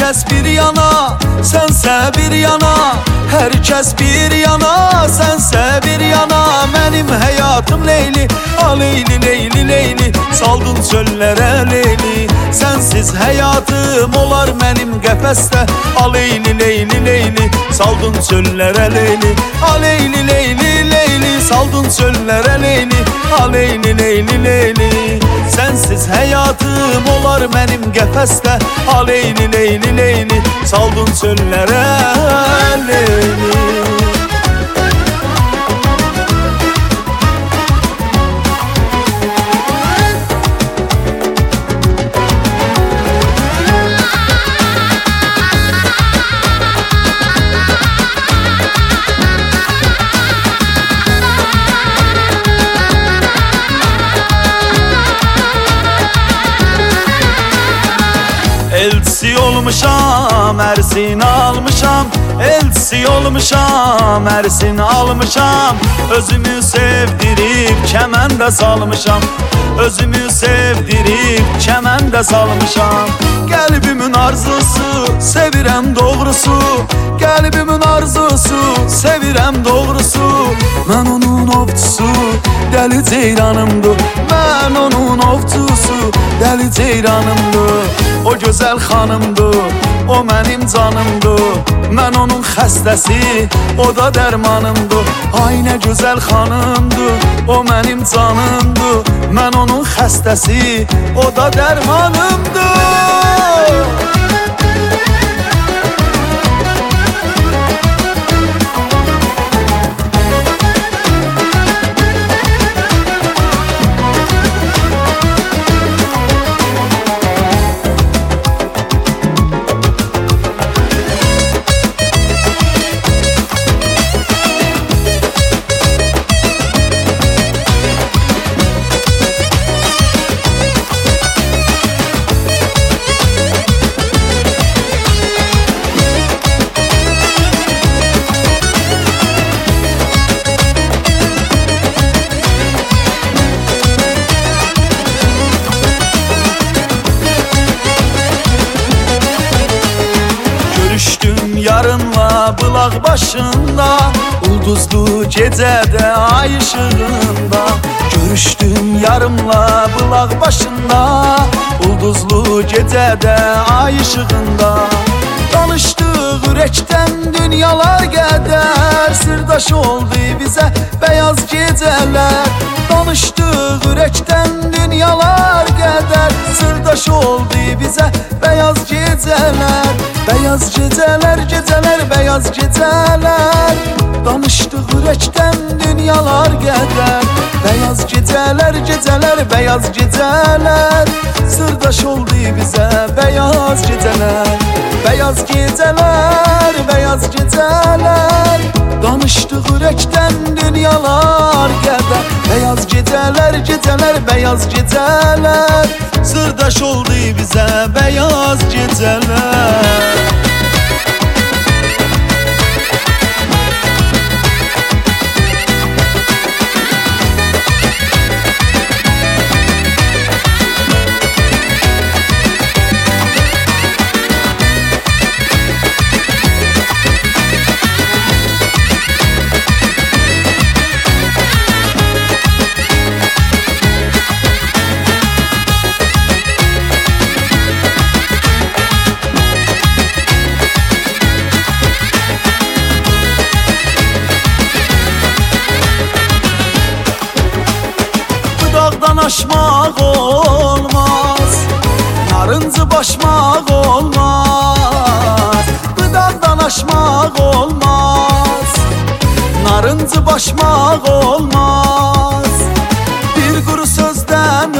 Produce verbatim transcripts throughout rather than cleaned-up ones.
kəs bir yana, sənsə bir yana. Hər kəs bir yana, sənsə bir yana. Mənim həyatım Leyli, a Leyli, Leyli, Leyli. Saldın çöllərə Leyli, sənsiz həyatım olar mənim qəfəsdə. A Leyli, Leyli, Leyli. Saldın çöllərə Leyli, a Leyli, Leyli, Leyli. Saldın çöllərə Leyli, a Leyli, Leyli, Leyli. Sənsiz həyatım olar mənim qəfəsdə. A Leyli, Leyli, Leyli. Saldın çöllərə Leyli. Elçisi olmuşam, ərsini almışam. Elçisi olmuşam, ərsini almışam. Özümü sevdirib kəməndə salmışam. Özümü sevdirib kəməndə salmışam. Qəlbimin arzusu, sevirəm doğrusu. Qəlbimin arzusu, sevirəm doğrusu. Mən onun ovçusu, dəli ceyranımdır. Mən onun ovçusu, dəli ceyranımdır. O gözəl xanımdır, o mənim canımdır. Mən onun xəstəsi, o da dərmanımdır. Ay nə gözəl xanımdır, o mənim canımdır. Mən onun xəstəsi, o da dərmanımdır. Yarınla bulaq başında, ulduzlu gecədə ay işığında. Görüşdüm yarımla bulaq başında, ulduzlu gecədə ay işığında. Danışdıq ürəkdən dünyalar qədər, sirdaş oldu bizə bəyaz gecələr. Danışdıq ürəkdən dünyalar qədər, sirdaş oldu bizə bəyaz gecələr. Bəyaz gecələr, gecələr, bəyaz gecələr. Danışdıq ürəkdən dünyalar qədər, bəyaz gecələr, gecələr, bəyaz gecələr. Sirdaş oldu bizə bəyaz gecələr. Bəyaz gecələr, bəyaz gecələr. Danışdıq ürəkdən dünyalar qədər, bəyaz gecələr, gecələr, bəyaz gecələr. Sirdaş oldu bizə bəyaz gecələr. Aşmaq olmaz, narıncı başmaq olmaz. Gıdaqdan aşmaq olmaz, narıncı başmaq olmaz. Bir quru sözdən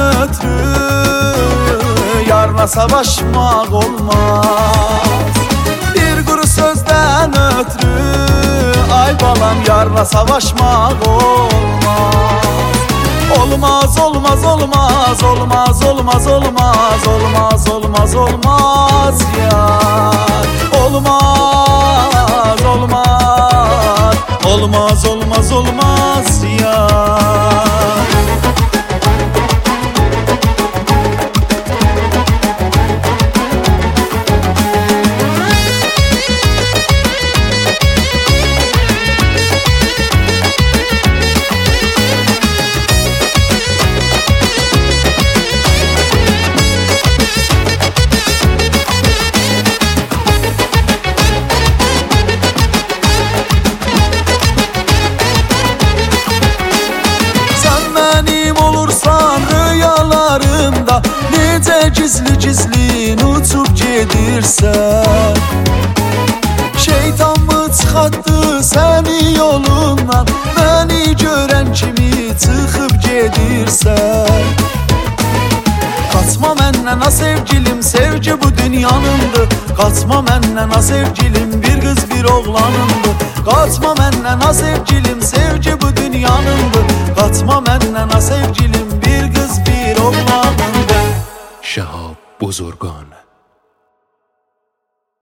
ötürü yarla savaşmaq olmaz. Bir quru sözdən ötürü ay balam yarla savaşmaq olmaz. Olmaz, olmaz, olmaz, olmaz, olmaz, olmaz, olmaz, olmaz, olmaz ya. Olmaz, olmaz, olmaz, olmaz, olmaz ya. gizli-gizlin uçub gedirsən? Şeytan mı çıxartdı səni yolundan? Məni görən kimi çıxıb gedirsən? Qaçma məndən ha sevgilim, sevgi bu dünyanındır. Qaçma məndən ha sevgilim, bir qız bir oğlanındır. Qaçma məndən ha sevgilim, sevgi bu dünyanındır. Qaçma məndən ha sevgilim, bir qız bir oğlanındır. Shahab Buzurgan.